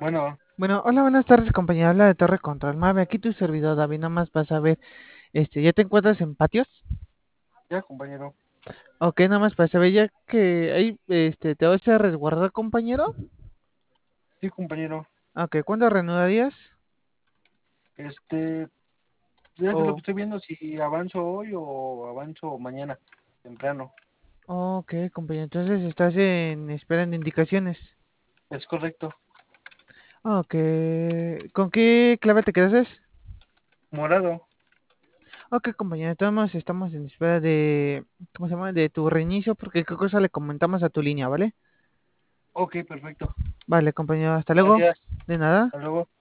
Bueno, Bueno, hola, buenas tardes, compañero. Habla de Torre Control. Mave, aquí tu servidor, David. Nada más vas a ver, ¿ya te encuentras en patios? ya, compañero. Ok, nada más para saber, ya que ahí, ¿te vas a resguardar, compañero? Sí, compañero. Ok, ¿cuándo reanudarías? Este, ya es lo que Oh, estoy viendo, si avanzo hoy o avanzo mañana, temprano. ok, compañero. Entonces estás en espera de indicaciones. Es correcto. Ok, ¿con qué clave te quedas? Morado. Ok, compañero. Estamos en espera de, ¿cómo se llama? De tu reinicio, porque qué cosa le comentamos a tu línea, ¿vale? Ok, perfecto. Vale, compañero. Hasta luego. Gracias. De nada. Hasta luego.